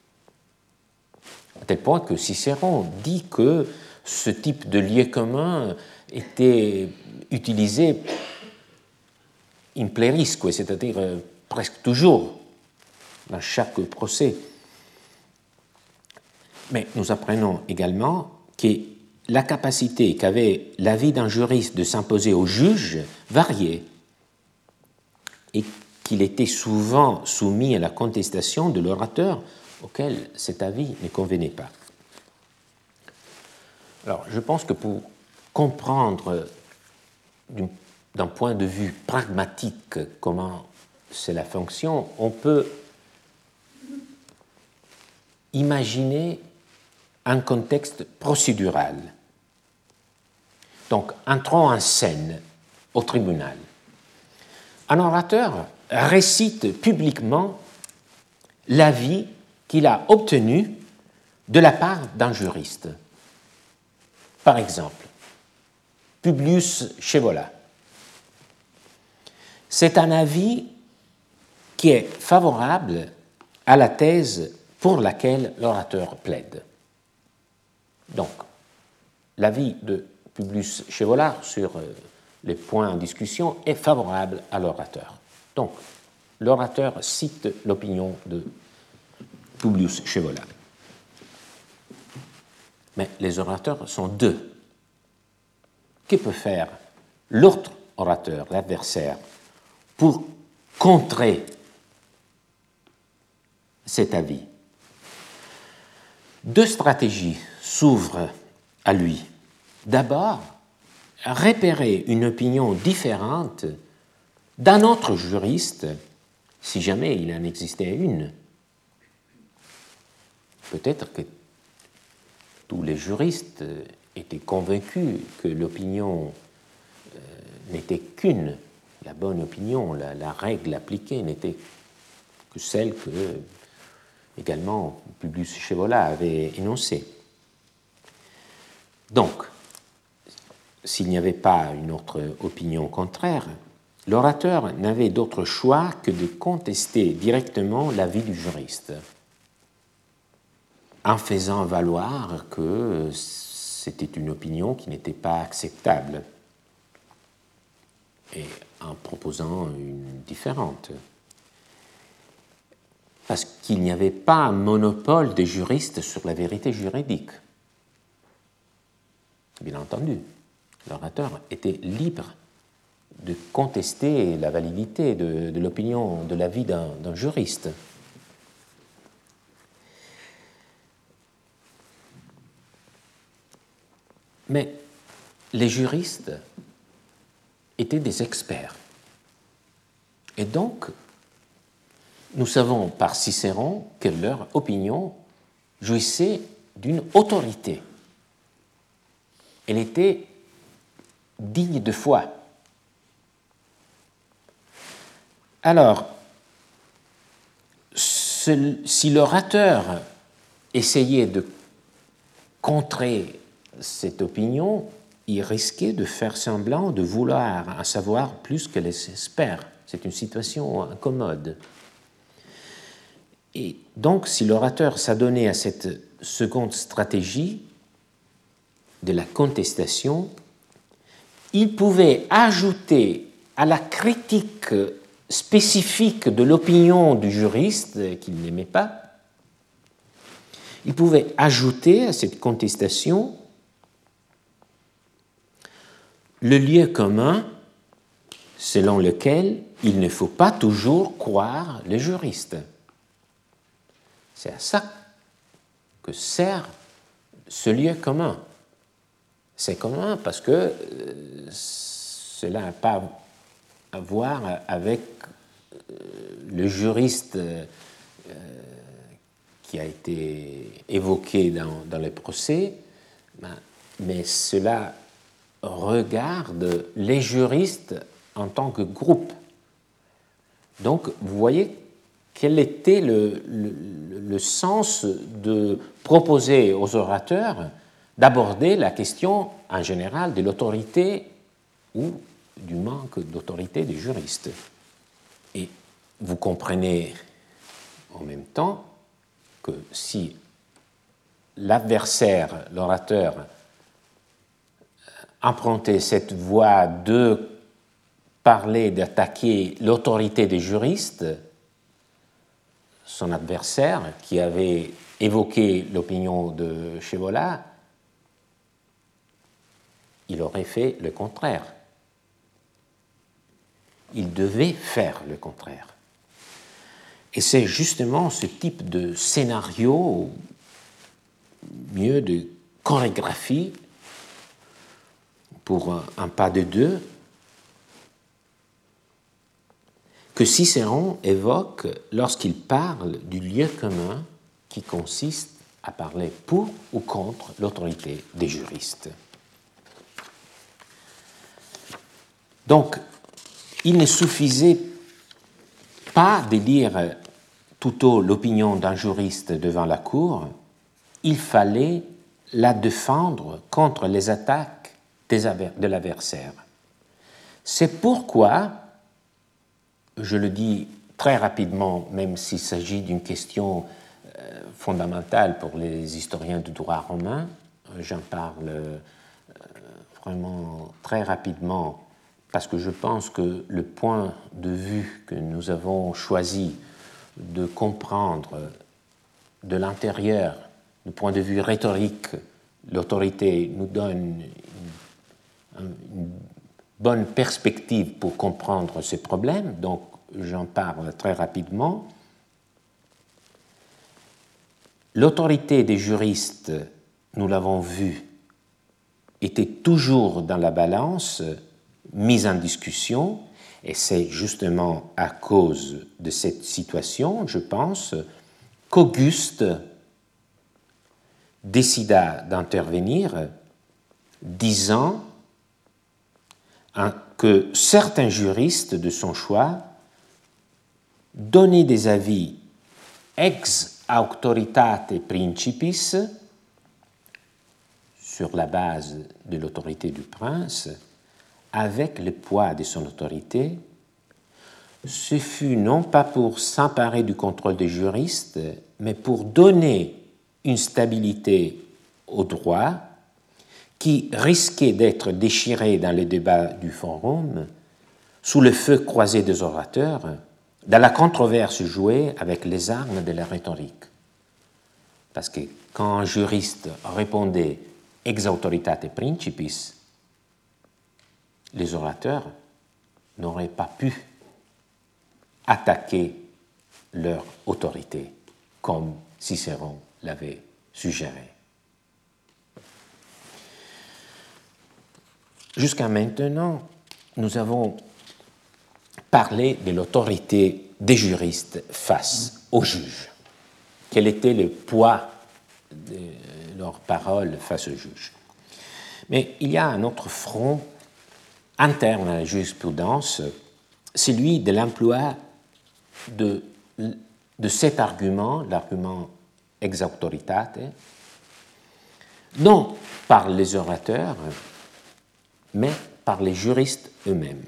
À tel point que Cicéron dit que ce type de lieu commun était utilisé in plerisque, c'est-à-dire presque toujours dans chaque procès. Mais nous apprenons également que la capacité qu'avait l'avis d'un juriste de s'imposer au juge variait et qu'il était souvent soumis à la contestation de l'orateur auquel cet avis ne convenait pas. Alors, je pense que pour comprendre d'un point de vue pragmatique comment cela fonctionne, on peut imaginer un contexte procédural. Donc, entrons en scène au tribunal. Un orateur récite publiquement l'avis qu'il a obtenu de la part d'un juriste. Par exemple, Publius Scaevola. C'est un avis qui est favorable à la thèse pour laquelle l'orateur plaide. Donc, l'avis de Publius Scaevola sur les points en discussion est favorable à l'orateur. Donc, l'orateur cite l'opinion de Publius Scaevola. Mais les orateurs sont deux. Que peut faire l'autre orateur, l'adversaire, pour contrer cet avis? Deux stratégies s'ouvrent à lui. D'abord, repérer une opinion différente d'un autre juriste, si jamais il en existait une. Peut-être que tous les juristes étaient convaincus que l'opinion euh, n'était qu'une, la bonne opinion, la, la règle appliquée n'était que celle que également Publius Scaevola avait énoncé. Donc, s'il n'y avait pas une autre opinion contraire, l'orateur n'avait d'autre choix que de contester directement l'avis du juriste, en faisant valoir que c'était une opinion qui n'était pas acceptable et en proposant une différente. Parce qu'il n'y avait pas un monopole des juristes sur la vérité juridique. Bien entendu, l'orateur était libre de contester la validité de, de l'opinion, de l'avis d'un, d'un juriste. Mais les juristes étaient des experts. Et donc, nous savons par Cicéron que leur opinion jouissait d'une autorité. Elle était digne de foi. Alors, ce, si l'orateur essayait de contrer cette opinion, il risquait de faire semblant de vouloir en savoir plus que les experts. C'est une situation incommode. Et donc, si l'orateur s'adonnait à cette seconde stratégie de la contestation, il pouvait ajouter à la critique spécifique de l'opinion du juriste qu'il n'aimait pas, il pouvait ajouter à cette contestation le lieu commun selon lequel il ne faut pas toujours croire les juristes. C'est à ça que sert ce lieu commun. C'est commun parce que euh, cela n'a pas à voir avec euh, le juriste euh, qui a été évoqué dans, dans les procès, mais cela regarde les juristes en tant que groupe. Donc, vous voyez quel était le, le, le sens de proposer aux orateurs d'aborder la question en général de l'autorité ou du manque d'autorité des juristes. Et vous comprenez en même temps que si l'adversaire, l'orateur, empruntait cette voie de parler, d'attaquer l'autorité des juristes, son adversaire, qui avait évoqué l'opinion de Scaevola, il aurait fait le contraire. Il devait faire le contraire. Et c'est justement ce type de scénario, mieux de chorégraphie, pour un pas de deux, que Cicéron évoque lorsqu'il parle du lieu commun qui consiste à parler pour ou contre l'autorité des juristes. Donc, il ne suffisait pas de lire tout haut l'opinion d'un juriste devant la cour, il fallait la défendre contre les attaques de l'adversaire. C'est pourquoi, je le dis très rapidement, même s'il s'agit d'une question euh, fondamentale pour les historiens du droit romain, j'en parle euh, vraiment très rapidement parce que je pense que le point de vue que nous avons choisi de comprendre de l'intérieur, du point de vue rhétorique, l'autorité nous donne une, une bonne perspective pour comprendre ce problème, donc j'en parle très rapidement. L'autorité des juristes, nous l'avons vu, était toujours dans la balance, mise en discussion, et c'est justement à cause de cette situation, je pense, qu'Auguste décida d'intervenir, disant que certains juristes de son choix donnaient des avis ex auctoritate principis, sur la base de l'autorité du prince, avec le poids de son autorité, ce fut non pas pour s'emparer du contrôle des juristes, mais pour donner une stabilité au droit qui risquait d'être déchiré dans les débats du forum, sous le feu croisé des orateurs, dans la controverse jouée avec les armes de la rhétorique. Parce que quand un juriste répondait ex autoritate principis, les orateurs n'auraient pas pu attaquer leur autorité, comme Cicéron l'avait suggéré. Jusqu'à maintenant, nous avons parlé de l'autorité des juristes face aux juges. Quel était le poids de leurs paroles face aux juges? Mais il y a un autre front interne à la jurisprudence, celui de l'emploi de, de cet argument, l'argument ex auctoritate, non par les orateurs, mais par les juristes eux-mêmes.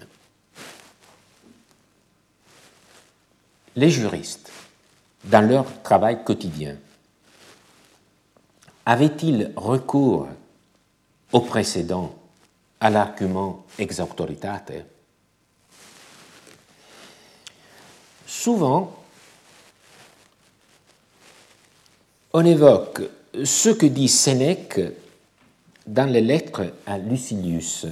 Les juristes, dans leur travail quotidien, avaient-ils recours au précédent, à l'argument ex auctoritate? Souvent, on évoque ce que dit Sénèque dans les lettres à Lucilius.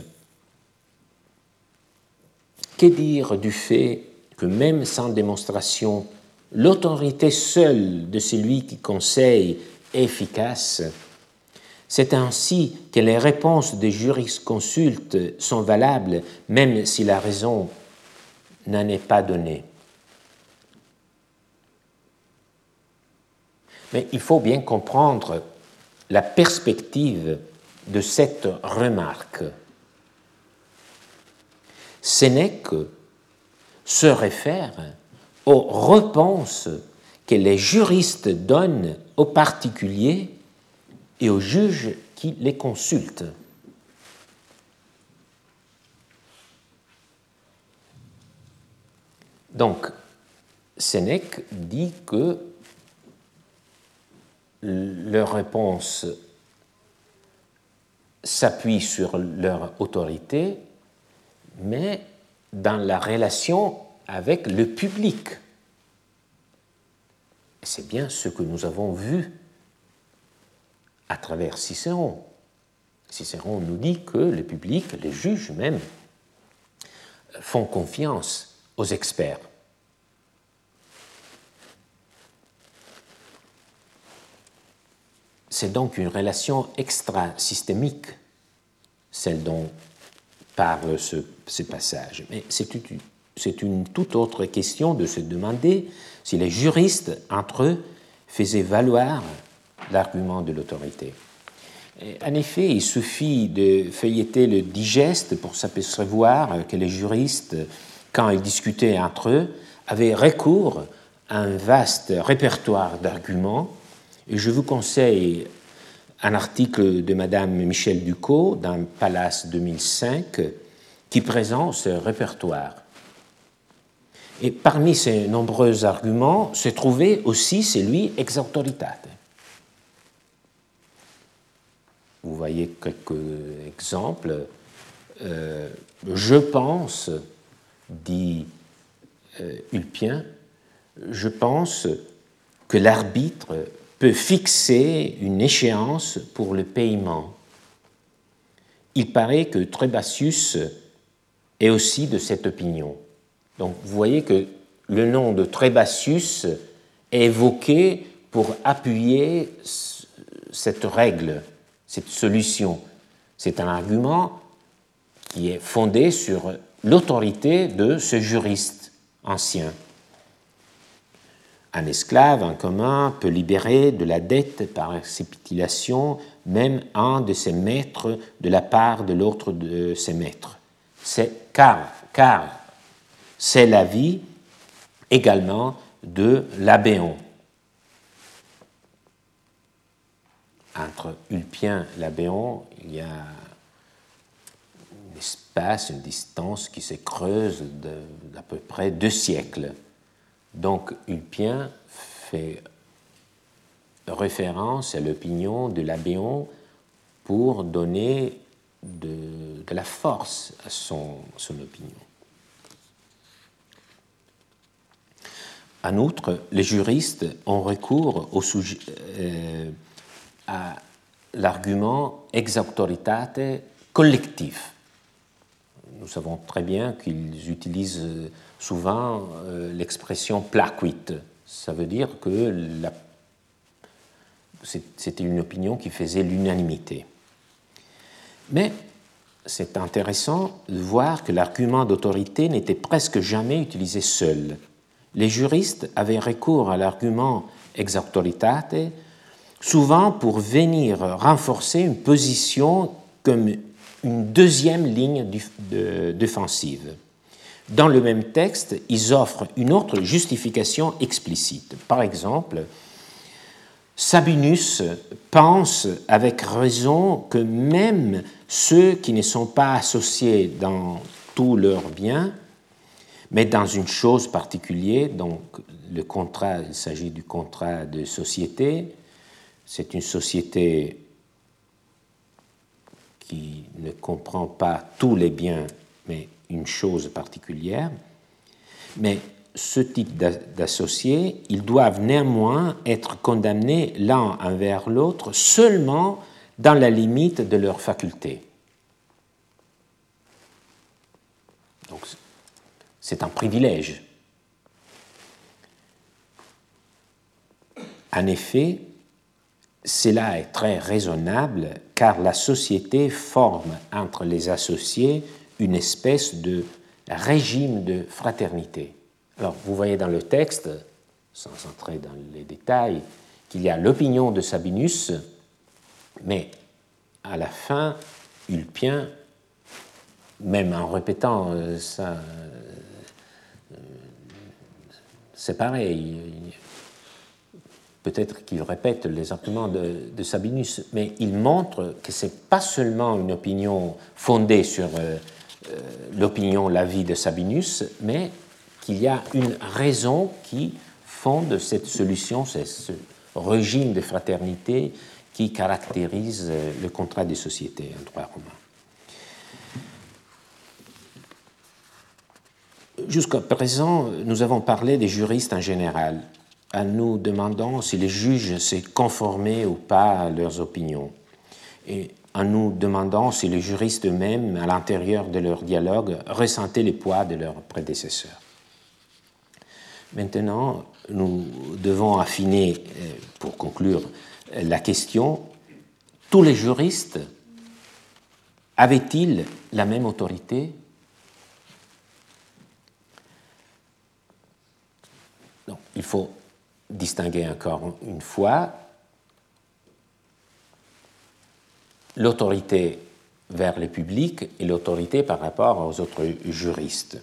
Que dire du fait que même sans démonstration, l'autorité seule de celui qui conseille est efficace? C'est ainsi que les réponses des jurisconsultes sont valables, même si la raison n'en est pas donnée. Mais il faut bien comprendre la perspective de cette remarque. Sénèque se réfère aux réponses que les juristes donnent aux particuliers et aux juges qui les consultent. Donc, Sénèque dit que leurs réponses s'appuient sur leur autorité, mais dans la relation avec le public. C'est bien ce que nous avons vu à travers Cicéron. Cicéron nous dit que le public, les juges même, font confiance aux experts. C'est donc une relation extra-systémique, celle dont parle ce, ce passage. Mais c'est une, c'est une toute autre question de se demander si les juristes, entre eux, faisaient valoir l'argument de l'autorité. En effet, il suffit de feuilleter le digeste pour s'apercevoir que les juristes, quand ils discutaient entre eux, avaient recours à un vaste répertoire d'arguments. Et je vous conseille un article de Madame Michel Ducos dans Pallas deux mille cinq qui présente ce répertoire. Et parmi ces nombreux arguments se trouvait aussi celui ex auctoritate. Vous voyez quelques exemples. Euh, je pense, dit euh, Ulpien, je pense que l'arbitre peut fixer une échéance pour le paiement. Il paraît que Trebasius est aussi de cette opinion. Donc vous voyez que le nom de Trebasius est évoqué pour appuyer cette règle, cette solution. C'est un argument qui est fondé sur l'autorité de ce juriste ancien. Un esclave en commun peut libérer de la dette par acceptation même un de ses maîtres de la part de l'autre de ses maîtres. C'est car, car c'est l'avis également de Labéon. entre Ulpien et Labéon, il y a un espace, une distance qui se creuse d'à peu près deux siècles. Donc Ulpien fait référence à l'opinion de Labéon pour donner de, de la force à son, son opinion. En outre, les juristes ont recours au sujet, euh, à l'argument ex auctoritate collectif. Nous savons très bien qu'ils utilisent souvent euh, l'expression placuit. Ça veut dire que la, c'était une opinion qui faisait l'unanimité. Mais c'est intéressant de voir que l'argument d'autorité n'était presque jamais utilisé seul. Les juristes avaient recours à l'argument ex auctoritate souvent pour venir renforcer une position comme une deuxième ligne défensive. Dans le même texte, ils offrent une autre justification explicite. Par exemple, Sabinus pense avec raison que même ceux qui ne sont pas associés dans tous leurs biens, mais dans une chose particulière, donc le contrat, il s'agit du contrat de société, c'est une société qui ne comprend pas tous les biens, mais une chose particulière, mais ce type d'associés, ils doivent néanmoins être condamnés l'un envers l'autre seulement dans la limite de leurs facultés. Donc, c'est un privilège. En effet, cela est très raisonnable car la société forme entre les associés une espèce de régime de fraternité. Alors, vous voyez dans le texte, sans entrer dans les détails, qu'il y a l'opinion de Sabinus, mais à la fin, Ulpien, même en répétant ça, c'est pareil. Peut-être qu'il répète les arguments de, de Sabinus, mais il montre que ce n'est pas seulement une opinion fondée sur euh, l'opinion, l'avis de Sabinus, mais qu'il y a une raison qui fonde cette solution, c'est ce régime de fraternité qui caractérise le contrat de société en droit romain. Jusqu'à présent, nous avons parlé des juristes en général, en nous demandant si les juges se conformaient ou pas à leurs opinions, et en nous demandant si les juristes eux-mêmes, à l'intérieur de leur dialogue, ressentaient le poids de leurs prédécesseurs. Maintenant, nous devons affiner, pour conclure la question, tous les juristes avaient-ils la même autorité ? Non, il faut distinguer encore une fois l'autorité vers le public et l'autorité par rapport aux autres juristes.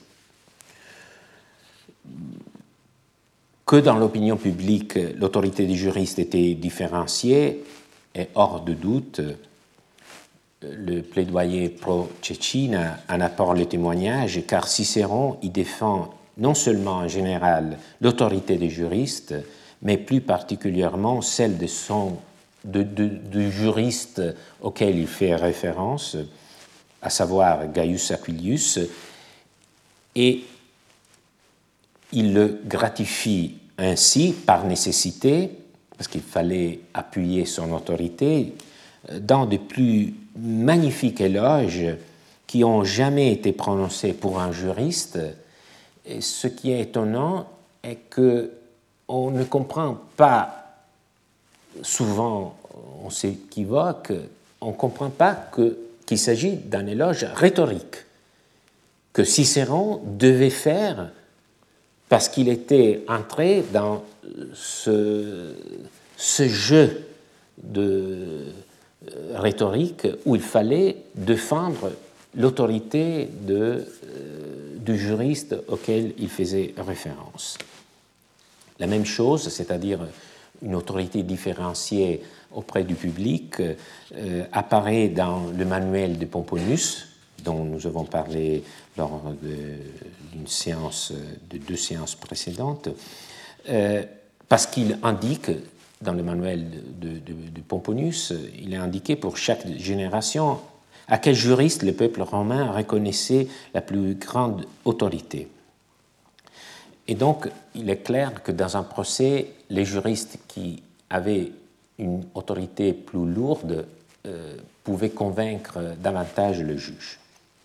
Que dans l'opinion publique, l'autorité des juristes était différenciée est hors de doute. Le plaidoyer pro-Cecina en apporte le témoignage, car Cicéron y défend non seulement en général l'autorité des juristes, mais plus particulièrement celle de son, de, de, du juriste auquel il fait référence, à savoir Gaius Aquilius, et il le gratifie ainsi par nécessité, parce qu'il fallait appuyer son autorité, dans de plus magnifiques éloges qui n'ont jamais été prononcés pour un juriste. Et ce qui est étonnant est qu'on ne comprend pas, souvent on s'équivoque, on ne comprend pas que, qu'il s'agit d'un éloge rhétorique que Cicéron devait faire parce qu'il était entré dans ce, ce jeu de rhétorique où il fallait défendre l'autorité de, euh, du juriste auquel il faisait référence. La même chose, c'est-à-dire une autorité différenciée auprès du public euh, apparaît dans le manuel de Pomponius, dont nous avons parlé lors d'une séance, de deux séances précédentes, euh, parce qu'il indique, dans le manuel de, de, de Pomponius, il est indiqué pour chaque génération à quel juriste le peuple romain reconnaissait la plus grande autorité. Et donc, il est clair que dans un procès, les juristes qui avaient une autorité plus lourde euh, pouvaient convaincre davantage le juge.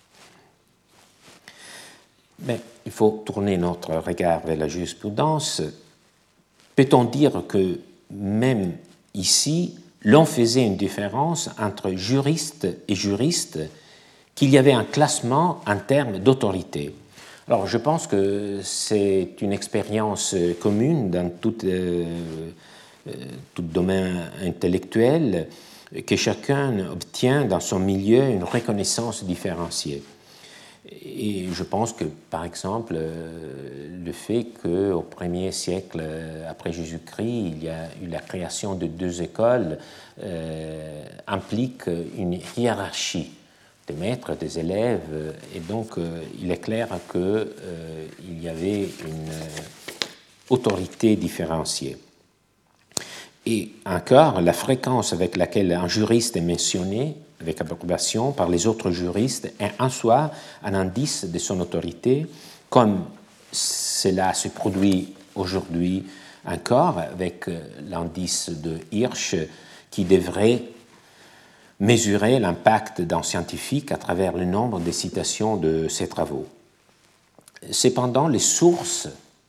Mais il faut tourner notre regard vers la jurisprudence. Peut-on dire que même ici, l'on faisait une différence entre juriste et juriste, qu'il y avait un classement en termes d'autorité? Alors, je pense que c'est une expérience commune dans tout, euh, tout domaine intellectuel, que chacun obtient dans son milieu une reconnaissance différenciée. Et je pense que, par exemple, le fait qu'au premier siècle après Jésus-Christ, il y a eu la création de deux écoles euh, implique une hiérarchie des maîtres, des élèves, et donc euh, il est clair qu'il euh, y avait une autorité différenciée. Et encore, la fréquence avec laquelle un juriste est mentionné avec approbation par les autres juristes est en soi un indice de son autorité, comme cela se produit aujourd'hui encore avec l'indice de Hirsch qui devrait mesurer l'impact d'un scientifique à travers le nombre de citations de ses travaux. Cependant, les sources,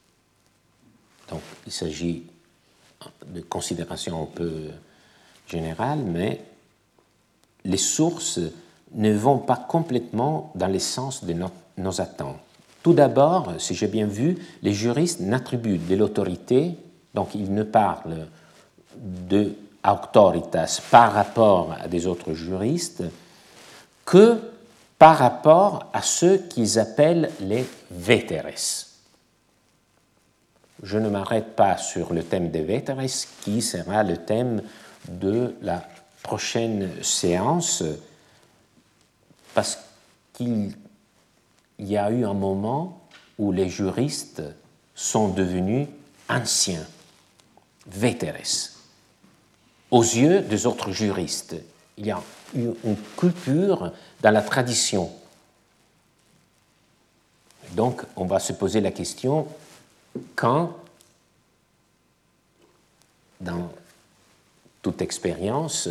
donc il s'agit de considérations un peu générales, mais les sources ne vont pas complètement dans le sens de nos, nos attentes. Tout d'abord, si j'ai bien vu, les juristes n'attribuent de l'autorité, donc ils ne parlent de auctoritas par rapport à des autres juristes, que par rapport à ceux qu'ils appellent les veteres. Je ne m'arrête pas sur le thème des veteres, qui sera le thème de la prochaine séance, parce qu'il y a eu un moment où les juristes sont devenus anciens, veteres, aux yeux des autres juristes. Il y a eu une culture dans la tradition. Donc, on va se poser la question, quand, dans toute expérience,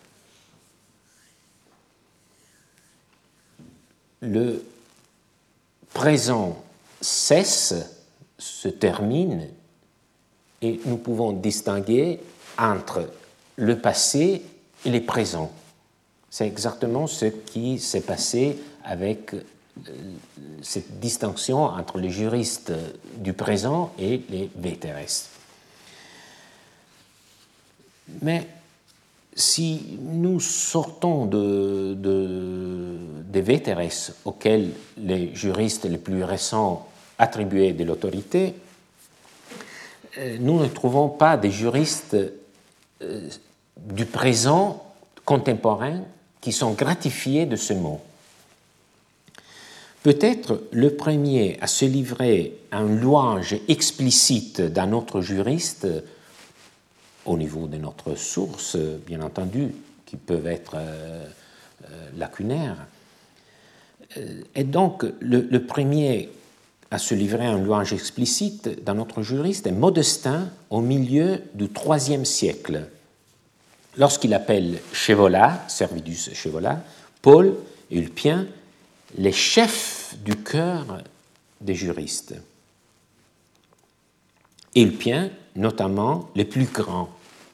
le présent cesse, se termine, et nous pouvons distinguer entre le passé et le présent. C'est exactement ce qui s'est passé avec cette distinction entre les juristes du présent et les veteres. Mais si nous sortons de, de, des veteres auxquels les juristes les plus récents attribuaient de l'autorité, nous ne trouvons pas des juristes du présent contemporain qui sont gratifiés de ce mot. Peut-être le premier à se livrer à une louange explicite d'un autre juriste, au niveau de notre source, bien entendu, qui peuvent être euh, euh, lacunaires, est donc le, le premier à se livrer à une louange explicite d'un autre juriste est Modestin au milieu du troisième siècle, lorsqu'il appelle Scaevola, Servidus Scaevola, Paul et Ulpien, les chefs du cœur des juristes. Et Ulpien, notamment, les plus grands.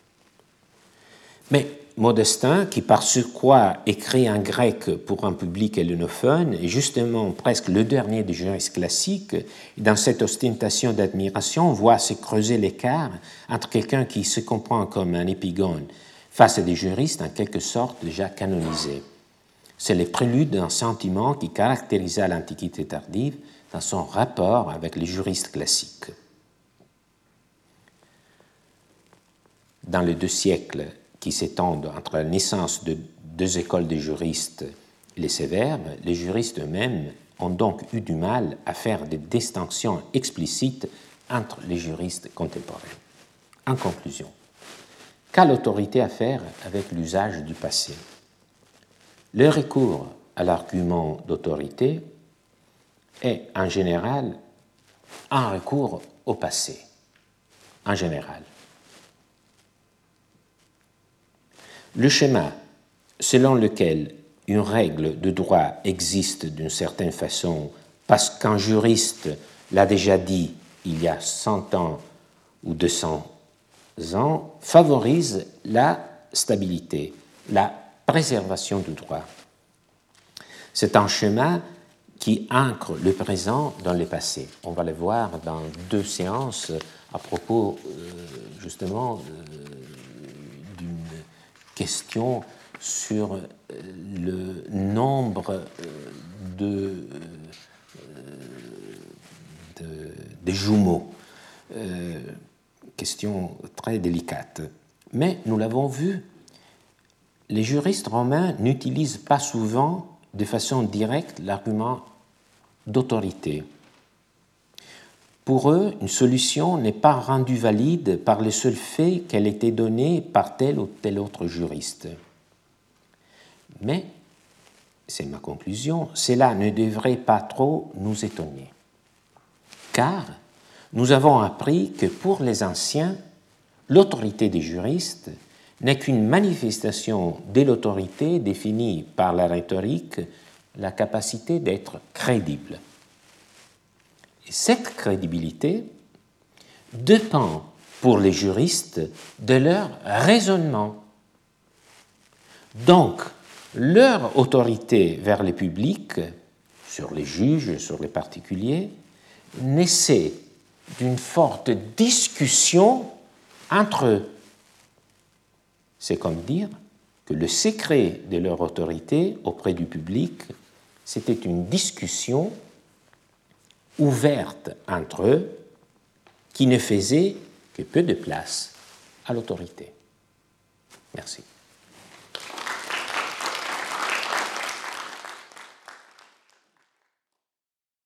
Mais Modestin, qui par surcroît écrit en grec pour un public hellénophone, est justement presque le dernier des juristes classiques, et dans cette ostentation d'admiration, voit se creuser l'écart entre quelqu'un qui se comprend comme un épigone face à des juristes en quelque sorte déjà canonisés. C'est le prélude d'un sentiment qui caractérisa l'Antiquité tardive dans son rapport avec les juristes classiques. dans les deux siècles qui s'étendent entre la naissance de deux écoles de juristes et les sévères, les juristes eux-mêmes ont donc eu du mal à faire des distinctions explicites entre les juristes contemporains. En conclusion, qu'a l'autorité à faire avec l'usage du passé? Le recours à l'argument d'autorité est en général un recours au passé, en général. Le schéma selon lequel une règle de droit existe d'une certaine façon parce qu'un juriste l'a déjà dit il y a cent ans ou deux cents ans favorise la stabilité, la préservation du droit. C'est un schéma qui ancre le présent dans le passé. On va le voir dans deux séances à propos euh, justement euh, d'une question sur le nombre de, de, de jumeaux. Euh, question très délicate. Mais nous l'avons vu, les juristes romains n'utilisent pas souvent de façon directe l'argument d'autorité. Pour eux, une solution n'est pas rendue valide par le seul fait qu'elle était donnée par tel ou tel autre juriste. Mais, c'est ma conclusion, cela ne devrait pas trop nous étonner. Car nous avons appris que pour les anciens, l'autorité des juristes n'est qu'une manifestation de l'autorité définie par la rhétorique, la capacité d'être crédible. Et cette crédibilité dépend pour les juristes de leur raisonnement. Donc, leur autorité vers le public, sur les juges, sur les particuliers, naissait d'une forte discussion entre eux. C'est comme dire que le secret de leur autorité auprès du public, c'était une discussion ouverte entre eux qui ne faisait que peu de place à l'autorité. Merci.